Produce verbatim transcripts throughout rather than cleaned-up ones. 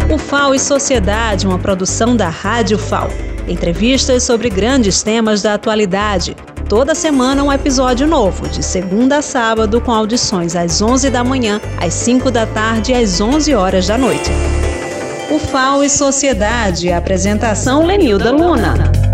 O F A O e Sociedade, uma produção da Rádio F A O. Entrevistas sobre grandes temas da atualidade. Toda semana um episódio novo, de segunda a sábado, com audições às onze da manhã, às cinco da tarde e às onze horas da noite. O F A O e Sociedade, apresentação Lenilda Luna.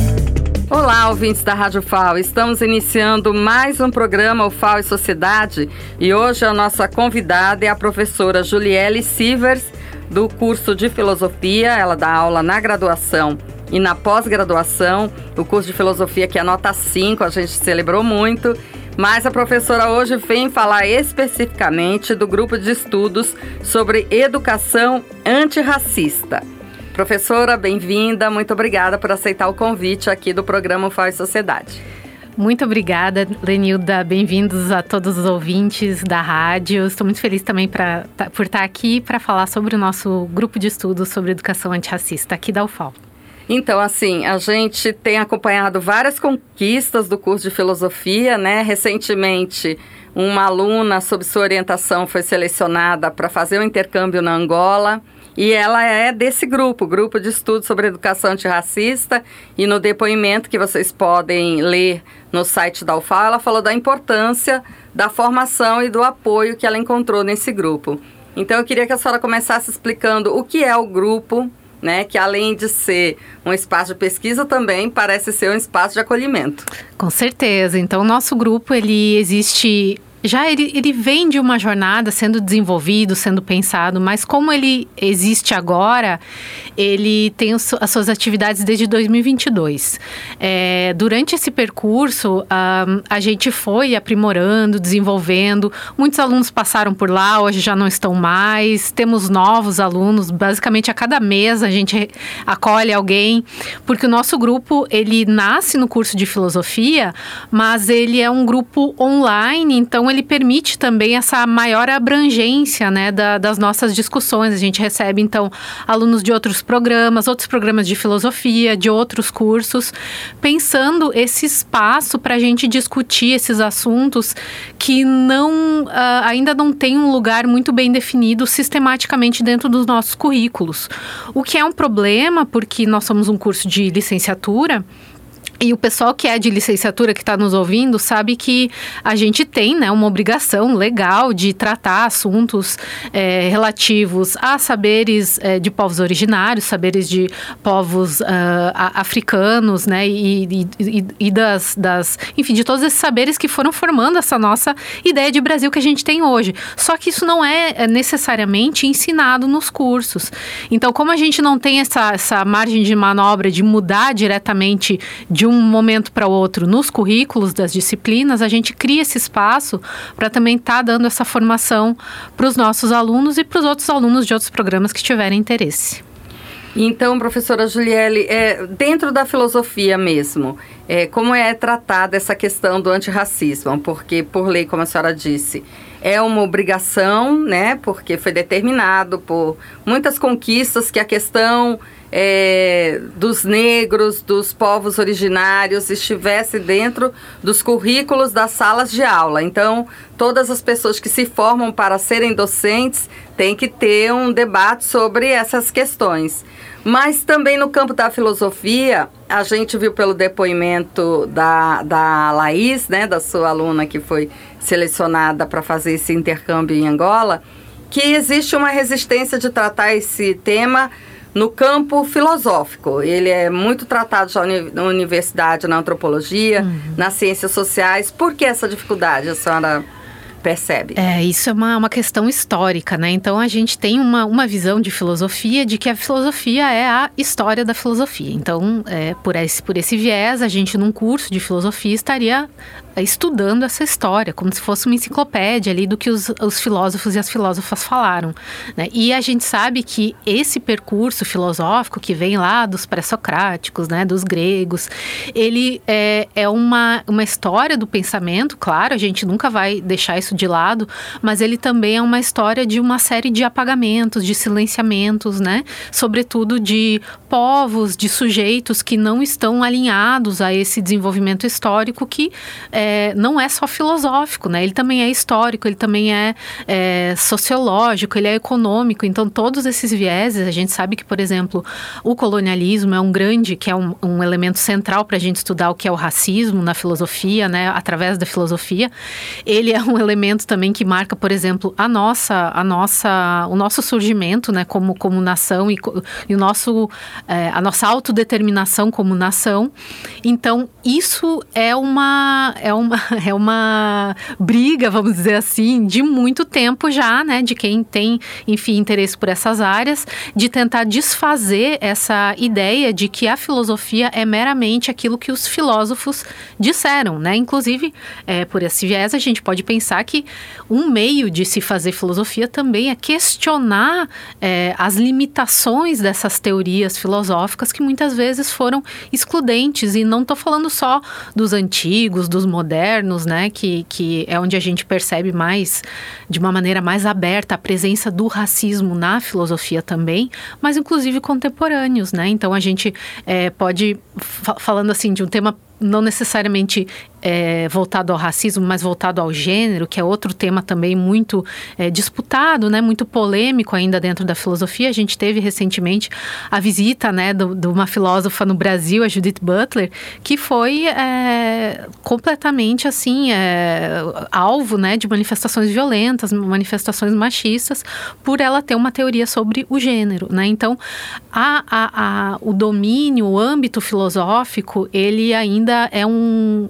Olá, ouvintes da Rádio F A O. Estamos iniciando mais um programa, o F A O e Sociedade, e hoje a nossa convidada é a professora Juliele Sivers, do curso de Filosofia. Ela dá aula na graduação e na pós-graduação, o curso de Filosofia que é nota cinco, a gente celebrou muito, mas a professora hoje vem falar especificamente do grupo de estudos sobre educação antirracista. Professora, bem-vinda, muito obrigada por aceitar o convite aqui do programa F A O e Sociedade. Muito obrigada, Lenilda. Bem-vindos a todos os ouvintes da rádio. Estou muito feliz também pra, por estar aqui para falar sobre o nosso grupo de estudos sobre educação antirracista aqui da U F A O. Então, assim, a gente tem acompanhado várias conquistas do curso de Filosofia, né? Recentemente, uma aluna, sob sua orientação, foi selecionada para fazer um intercâmbio na Angola. E ela é desse grupo, grupo de estudos sobre educação antirracista, e no depoimento que vocês podem ler no site da U F A O, ela falou da importância da formação e do apoio que ela encontrou nesse grupo. Então eu queria que a senhora começasse explicando o que é o grupo, né, que além de ser um espaço de pesquisa, também parece ser um espaço de acolhimento. Com certeza. Então o nosso grupo, ele existe... Já ele, ele vem de uma jornada sendo desenvolvido, sendo pensado, mas como ele existe agora, ele tem os, as suas atividades desde dois mil e vinte e dois. É, durante esse percurso, um, a gente foi aprimorando, desenvolvendo. Muitos alunos passaram por lá, hoje já não estão mais. Temos novos alunos, basicamente a cada mês a gente acolhe alguém, porque o nosso grupo, ele nasce no curso de filosofia, mas ele é um grupo online, então ele ele permite também essa maior abrangência, né, da, das nossas discussões. A gente recebe, então, alunos de outros programas, outros programas de filosofia, de outros cursos, pensando esse espaço para a gente discutir esses assuntos que não, uh, ainda não tem um lugar muito bem definido sistematicamente dentro dos nossos currículos. O que é um problema, porque nós somos um curso de licenciatura. E o pessoal que é de licenciatura, que está nos ouvindo, sabe que a gente tem, né, uma obrigação legal de tratar assuntos é, relativos a saberes é, de povos originários, saberes de povos uh, africanos, né, e, e, e das, das, enfim, de todos esses saberes que foram formando essa nossa ideia de Brasil que a gente tem hoje. Só que isso não é necessariamente ensinado nos cursos. Então, como a gente não tem essa, essa margem de manobra de mudar diretamente de um momento para o outro nos currículos das disciplinas, a gente cria esse espaço para também estar tá dando essa formação para os nossos alunos e para os outros alunos de outros programas que tiverem interesse. Então, professora Juliele, é, dentro da filosofia mesmo, é, como é tratada essa questão do antirracismo? Porque, por lei, como a senhora disse, é uma obrigação, né? Porque foi determinado por muitas conquistas que a questão é, dos negros, dos povos originários, estivesse dentro dos currículos das salas de aula. Então, todas as pessoas que se formam para serem docentes têm que ter um debate sobre essas questões. Mas também no campo da filosofia, a gente viu pelo depoimento da, da Laís, né, da sua aluna que foi selecionada para fazer esse intercâmbio em Angola, que existe uma resistência de tratar esse tema no campo filosófico. Ele é muito tratado já na universidade, na antropologia, uhum. nas ciências sociais. Por que essa dificuldade, a senhora percebe? É, isso é uma, uma questão histórica, né? Então, a gente tem uma, uma visão de filosofia de que a filosofia é a história da filosofia. Então, é, por, esse, por esse viés, a gente, num curso de filosofia, estaria estudando essa história, como se fosse uma enciclopédia ali do que os, os filósofos e as filósofas falaram, né? E a gente sabe que esse percurso filosófico que vem lá dos pré-socráticos, né, dos gregos, ele é, é uma, uma história do pensamento, claro, a gente nunca vai deixar isso de lado, mas ele também é uma história de uma série de apagamentos, de silenciamentos, né? Sobretudo de povos, de sujeitos que não estão alinhados a esse desenvolvimento histórico que é, é, não é só filosófico, né? Ele também é histórico, ele também é, é sociológico, ele é econômico. Então, todos esses vieses, a gente sabe que, por exemplo, o colonialismo é um grande, que é um, um elemento central para a gente estudar o que é o racismo na filosofia, né? Através da filosofia. Ele é um elemento também que marca, por exemplo, a nossa, a nossa, o nosso surgimento, né? Como, como nação e, e o nosso, é, a nossa autodeterminação como nação. Então, isso é uma, é uma, é uma briga, vamos dizer assim, de muito tempo já, né? De quem tem, enfim, interesse por essas áreas, de tentar desfazer essa ideia de que a filosofia é meramente aquilo que os filósofos disseram, né? Inclusive, é, por esse viés, a gente pode pensar que um meio de se fazer filosofia também é questionar é, as limitações dessas teorias filosóficas que muitas vezes foram excludentes. E não estou falando só dos antigos, dos modernos, né? Que, que é onde a gente percebe mais, de uma maneira mais aberta, a presença do racismo na filosofia também, mas inclusive contemporâneos, né? Então a gente é, pode, fa- falando assim de um tema não necessariamente é, voltado ao racismo, mas voltado ao gênero, que é outro tema também muito é, disputado, né, muito polêmico ainda dentro da filosofia. A gente teve recentemente a visita, né, do, de uma filósofa no Brasil, a Judith Butler, que foi é, completamente assim, é, alvo, né, de manifestações violentas, manifestações machistas, por ela ter uma teoria sobre o gênero, né? Então, a, a, a, o domínio, o âmbito filosófico, ele ainda é um,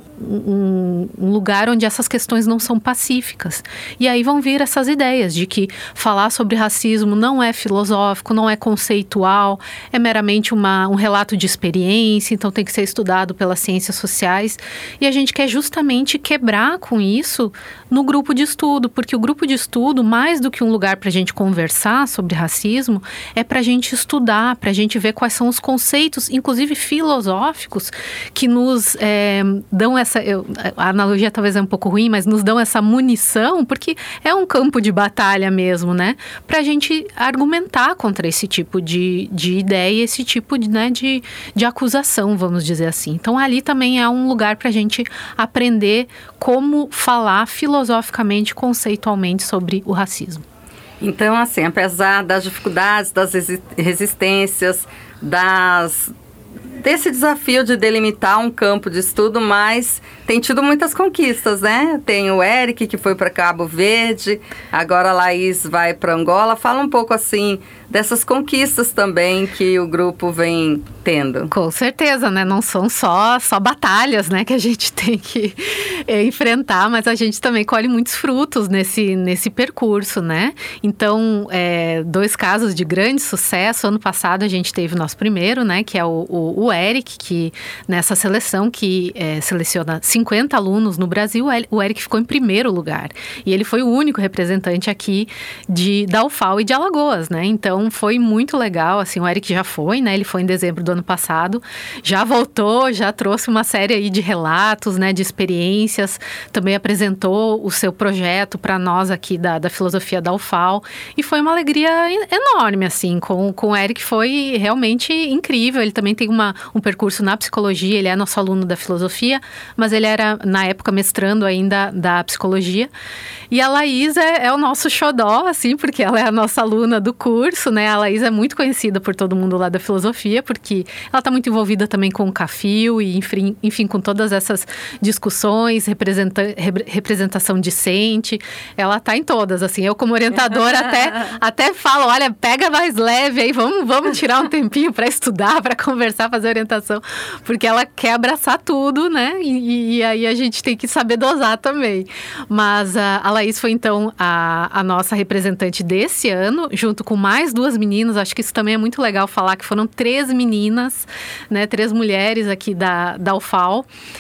um, um lugar onde essas questões não são pacíficas. E aí vão vir essas ideias de que falar sobre racismo não é filosófico, não é conceitual, é meramente uma, um relato de experiência, então tem que ser estudado pelas ciências sociais. E a gente quer justamente quebrar com isso no grupo de estudo, porque o grupo de estudo, mais do que um lugar para a gente conversar sobre racismo, é para a gente estudar, para a gente ver quais são os conceitos, inclusive filosóficos, que nos é, dão essa... Eu, a analogia talvez é um pouco ruim, mas nos dão essa munição, porque é um campo de batalha mesmo, né? Para a gente argumentar contra esse tipo de, de ideia, esse tipo de, né, de, de acusação, vamos dizer assim. Então, ali também é um lugar para a gente aprender como falar filosoficamente, conceitualmente sobre o racismo. Então, assim, apesar das dificuldades, das resistências, das... desse desafio de delimitar um campo de estudo, mas tem tido muitas conquistas, né? Tem o Eric, que foi para Cabo Verde, agora a Laís vai para Angola. Fala um pouco, assim, dessas conquistas também que o grupo vem tendo. Com certeza, né? Não são só, só batalhas, né, que a gente tem que é, enfrentar, mas a gente também colhe muitos frutos nesse, nesse percurso, né? Então, é, dois casos de grande sucesso. Ano passado a gente teve o nosso primeiro, né, que é o, o, o Eric, que nessa seleção que é, seleciona cinquenta alunos no Brasil, o Eric ficou em primeiro lugar. E ele foi o único representante aqui de, da U F A L e de Alagoas, né? Então, foi muito legal, assim, o Eric já foi, né? Ele foi em dezembro do ano passado, já voltou, já trouxe uma série aí de relatos, né? De experiências, também apresentou o seu projeto para nós aqui da, da filosofia da U F A L. E foi uma alegria enorme, assim, com, com o Eric foi realmente incrível. Ele também tem uma, um percurso na psicologia, ele é nosso aluno da filosofia, mas ele era, na época, mestrando ainda da psicologia. E a Laís é, é o nosso xodó, assim, porque ela é a nossa aluna do curso, né? A Laís é muito conhecida por todo mundo lá da filosofia, porque ela está muito envolvida também com o CAFIL e, enfim, enfim com todas essas discussões, representa, representação discente. Ela está em todas, assim. Eu, como orientadora, até, até falo, olha, pega mais leve aí, vamos, vamos tirar um tempinho para estudar, para conversar, fazer orientação, porque ela quer abraçar tudo, né? E, e aí a gente tem que saber dosar também. Mas a, a Laís foi, então, a, a nossa representante desse ano, junto com mais duas meninas. Acho que isso também é muito legal falar, que foram três meninas, né? Três mulheres aqui da, da U F A L.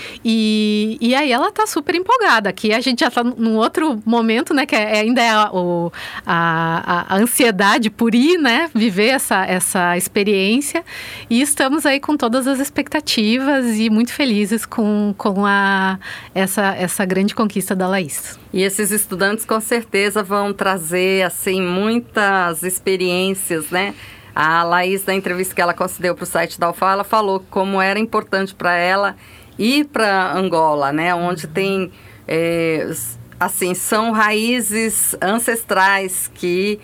E, e aí ela tá super empolgada. Aqui a gente já tá num outro momento, né? Que é, ainda é a, o, a, a ansiedade por ir, né? Viver essa, essa experiência. E estamos aí com todas as expectativas e muito felizes com, com a, essa, essa grande conquista da Laís. E esses estudantes com certeza vão trazer, assim, muitas experiências, né? A Laís, na entrevista que ela concedeu para o site da U F A L, ela falou como era importante para ela ir para Angola, né? Onde tem, é, assim, são raízes ancestrais que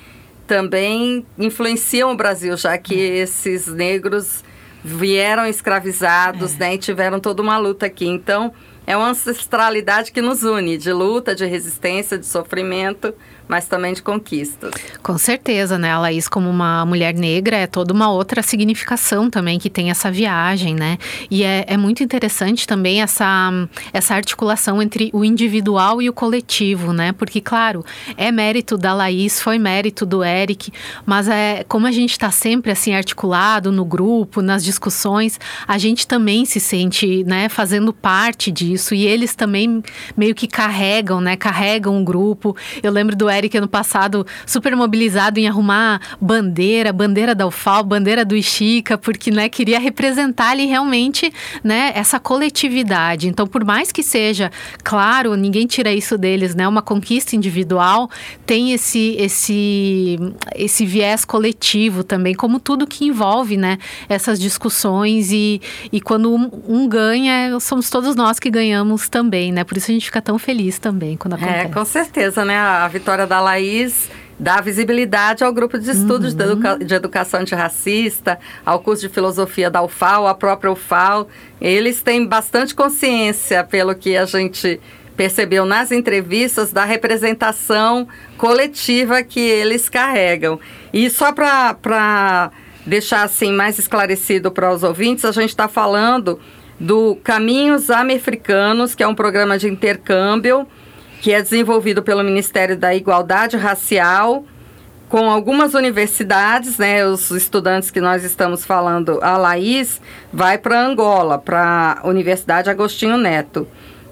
também influenciam o Brasil, já que esses negros vieram escravizados, é. né? E tiveram toda uma luta aqui. Então, é uma ancestralidade que nos une, de luta, de resistência, de sofrimento, mas também de conquistas. Com certeza, né? A Laís, como uma mulher negra, é toda uma outra significação também que tem essa viagem, né? E é, é muito interessante também essa, essa articulação entre o individual e o coletivo, né? Porque, claro, é mérito da Laís, foi mérito do Eric, mas é como a gente está sempre assim articulado no grupo, nas discussões, a gente também se sente, né, fazendo parte disso, e eles também meio que carregam, né? Carregam o grupo. Eu lembro do Eric ano passado super mobilizado em arrumar bandeira, bandeira da U F A L, bandeira do Ixica, porque, né, queria representar ali realmente, né, essa coletividade. Então, por mais que seja, claro, ninguém tira isso deles, né, uma conquista individual, tem esse, esse, esse viés coletivo também, como tudo que envolve, né, essas discussões, e, e quando um, um ganha, somos todos nós que ganhamos também, né, por isso a gente fica tão feliz também quando acontece. É, com certeza, né, a vitória da Laís dá visibilidade ao grupo de estudos uhum. de, educa- de educação antirracista, ao curso de filosofia da U F A L, a própria U F A L. Eles têm bastante consciência, pelo que a gente percebeu nas entrevistas, da representação coletiva que eles carregam. E só para deixar assim mais esclarecido para os ouvintes, a gente está falando do Caminhos Americanos, que é um programa de intercâmbio que é desenvolvido pelo Ministério da Igualdade Racial, com algumas universidades, né? Os estudantes que nós estamos falando, a Laís, vai para Angola, para a Universidade Agostinho Neto.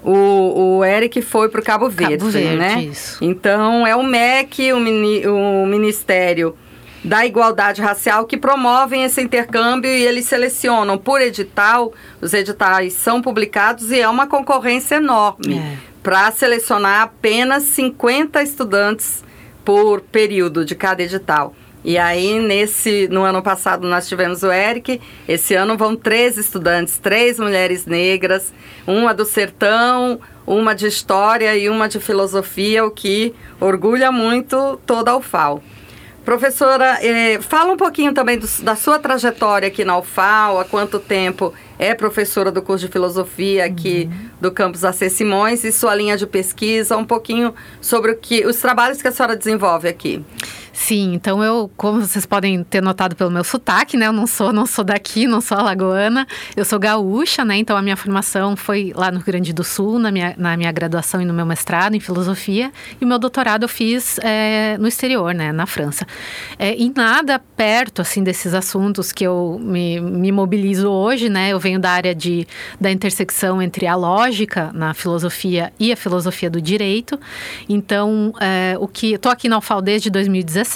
O, o Eric foi para o Cabo Verde, Cabo Verde, né? Isso. Então, é o M E C, o, mini, o Ministério da Igualdade Racial, que promovem esse intercâmbio, e eles selecionam por edital. Os editais são publicados e é uma concorrência enorme. É. Para selecionar apenas cinquenta estudantes por período de cada edital. E aí, nesse, no ano passado, nós tivemos o Eric. Esse ano vão três estudantes, três mulheres negras, uma do sertão, uma de história e uma de filosofia, o que orgulha muito toda a U F A L. Professora, eh, fala um pouquinho também do, da sua trajetória aqui na U F A L, há quanto tempo é professora do curso de filosofia aqui uhum. do campus A C Simões, e sua linha de pesquisa, um pouquinho sobre o que, os trabalhos que a senhora desenvolve aqui. Sim, então eu, como vocês podem ter notado pelo meu sotaque, né, eu não sou, não sou daqui, não sou alagoana, eu sou gaúcha, né, então a minha formação foi lá no Rio Grande do Sul, na minha, na minha graduação e no meu mestrado em filosofia, e o meu doutorado eu fiz é, no exterior, né, na França. É, e nada perto, assim, desses assuntos que eu me, me mobilizo hoje, né, eu venho da área de, da intersecção entre a lógica na filosofia e a filosofia do direito, então, é, o que, eu tô aqui na U F A L desde dois mil e dezessete,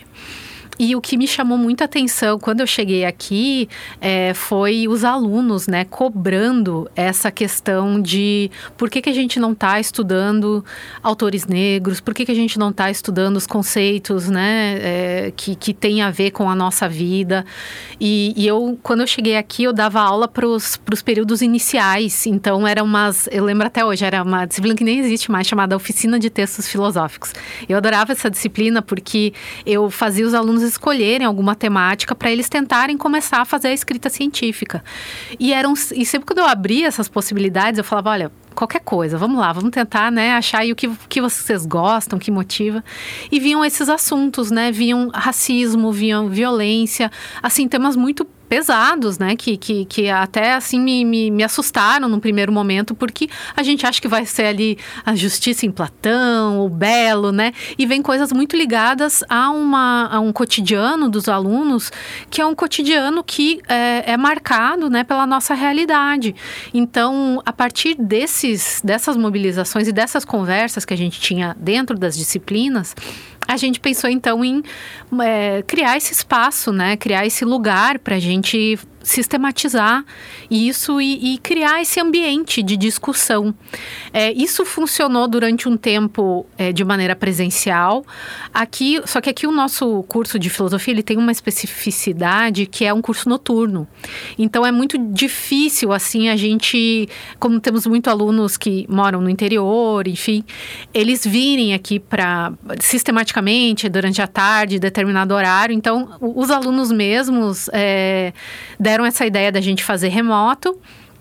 e o que me chamou muita atenção quando eu cheguei aqui é, foi os alunos, né, cobrando essa questão de por que, que a gente não está estudando autores negros, por que, que a gente não está estudando os conceitos, né, é, que, que tem a ver com a nossa vida. E, e eu, quando eu cheguei aqui, eu dava aula para os períodos iniciais, então era umas, eu lembro até hoje, era uma disciplina que nem existe mais, chamada Oficina de Textos Filosóficos. Eu adorava essa disciplina porque eu fazia os alunos escolherem alguma temática para eles tentarem começar a fazer a escrita científica. E, eram, e sempre quando eu abria essas possibilidades, eu falava, olha, qualquer coisa, vamos lá, vamos tentar, né, achar aí o que, que vocês gostam, que motiva. E vinham esses assuntos, né, vinham racismo, vinham violência, assim, temas muito pesados, né, que, que, que até assim me, me, me assustaram num primeiro momento, porque a gente acha que vai ser ali a justiça em Platão, o belo, né, e vem coisas muito ligadas a, uma, a um cotidiano dos alunos, que é um cotidiano que é, é marcado, né, pela nossa realidade. Então, a partir desses, dessas mobilizações e dessas conversas que a gente tinha dentro das disciplinas, a gente pensou, então, em é, criar esse espaço, né? Criar esse lugar para a gente sistematizar isso e, e criar esse ambiente de discussão. É, isso funcionou durante um tempo é, de maneira presencial. Aqui, só que aqui o nosso curso de filosofia ele tem uma especificidade que é um curso noturno. Então é muito difícil assim a gente, como temos muitos alunos que moram no interior, enfim, eles virem aqui para sistematicamente durante a tarde, determinado horário. Então os alunos mesmos é, deram essa ideia da gente fazer remoto.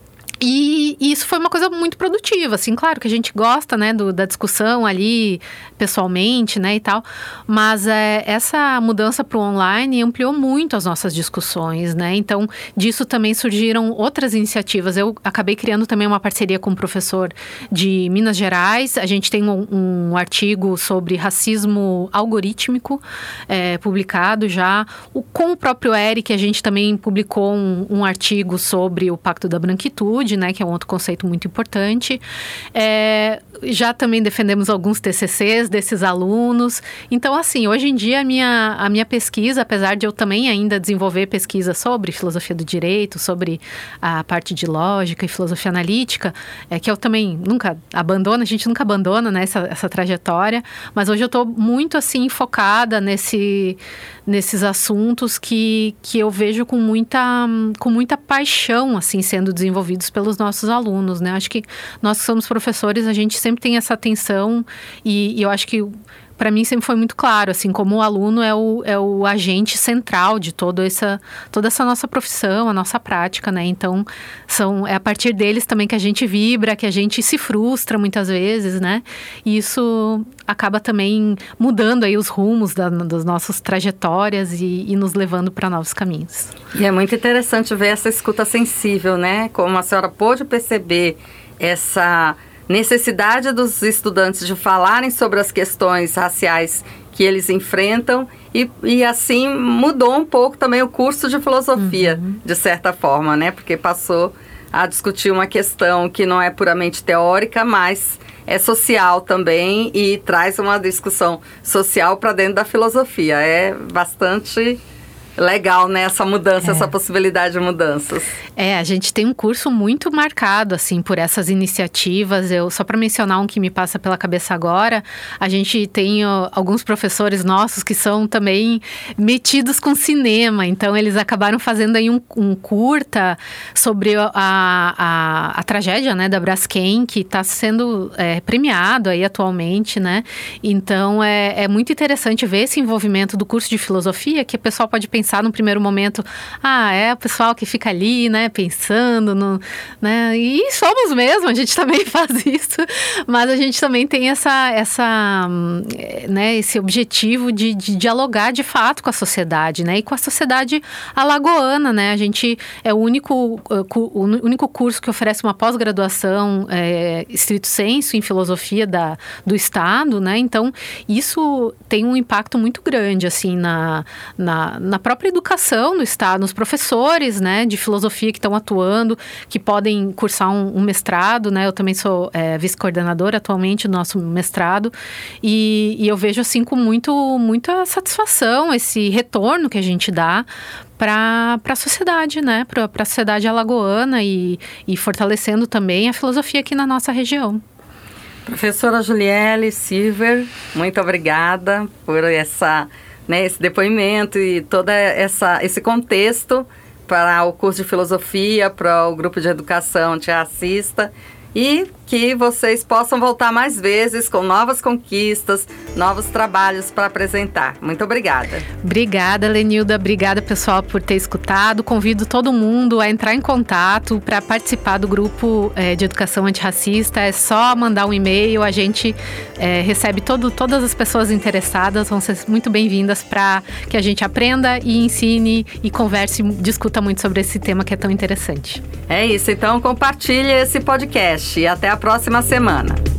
E, e isso foi uma coisa muito produtiva, assim, claro que a gente gosta, né, do, da discussão ali pessoalmente, né, e tal, mas é, essa mudança para o online ampliou muito as nossas discussões, né, então disso também surgiram outras iniciativas. Eu acabei criando também uma parceria com um professor de Minas Gerais. A gente tem um, um artigo sobre racismo algorítmico é, publicado já, o, com o próprio Eric a gente também publicou um, um artigo sobre o Pacto da Branquitude, né, que é um outro conceito muito importante. É, já também defendemos alguns T C Cs desses alunos. Então, assim, hoje em dia a minha, a minha pesquisa, apesar de eu também ainda desenvolver pesquisa sobre filosofia do direito, sobre a parte de lógica e filosofia analítica, é que eu também nunca abandono, a gente nunca abandona, né, essa, essa trajetória, mas hoje eu estou muito, assim, focada nesse, nesses assuntos que, que eu vejo com muita, com muita paixão, assim, sendo desenvolvidos pelos nossos alunos, né? Acho que nós que somos professores, a gente sempre tem essa atenção e, e eu acho que para mim sempre foi muito claro, assim, como o aluno é o, é o agente central de toda essa, toda essa nossa profissão, a nossa prática, né? Então, são, é a partir deles também que a gente vibra, que a gente se frustra muitas vezes, né? E isso acaba também mudando aí os rumos da, das nossas trajetórias e, e nos levando para novos caminhos. E é muito interessante ver essa escuta sensível, né? Como a senhora pôde perceber essa necessidade dos estudantes de falarem sobre as questões raciais que eles enfrentam e, e assim mudou um pouco também o curso de filosofia, uhum. de certa forma, né? Porque passou a discutir uma questão que não é puramente teórica, mas é social também e traz uma discussão social para dentro da filosofia. É bastante legal, né? Essa mudança, é. essa possibilidade de mudanças. É, a gente tem um curso muito marcado, assim, por essas iniciativas. Eu, só para mencionar um que me passa pela cabeça agora, a gente tem ó, alguns professores nossos que são também metidos com cinema. Então, eles acabaram fazendo aí um, um curta sobre a, a, a tragédia, né, da Braskem, que está sendo é, premiado aí atualmente, né? Então, é, é muito interessante ver esse envolvimento do curso de filosofia, que o pessoal pode pensar pensar no primeiro momento, ah, é o pessoal que fica ali, né, pensando, no, né, e somos mesmo, a gente também faz isso, mas a gente também tem essa, essa né, esse objetivo de, de dialogar de fato com a sociedade, né, e com a sociedade alagoana, né, a gente é o único, o único curso que oferece uma pós-graduação é, estrito sensu em filosofia da, do Estado, né, então isso tem um impacto muito grande, assim, na, na, na própria educação no Estado, nos professores, né, de filosofia que estão atuando, que podem cursar um, um mestrado, né, eu também sou é, vice-coordenadora atualmente do nosso mestrado, e, e eu vejo, assim, com muito, muita satisfação esse retorno que a gente dá para a sociedade, né, para a sociedade alagoana e, e fortalecendo também a filosofia aqui na nossa região. Professora Juliele Silver, muito obrigada por essa... Né, esse depoimento e todo essa, esse contexto para o curso de filosofia, para o grupo de educação antirracista e que vocês possam voltar mais vezes com novas conquistas, novos trabalhos para apresentar. Muito obrigada. Obrigada, Lenilda. Obrigada, pessoal, por ter escutado. Convido todo mundo a entrar em contato para participar do grupo é, de educação antirracista. É só mandar um e-mail, a gente é, recebe todo, todas as pessoas interessadas, vão ser muito bem-vindas para que a gente aprenda e ensine e converse, discuta muito sobre esse tema que é tão interessante. É isso, então compartilhe esse podcast e até a próxima semana.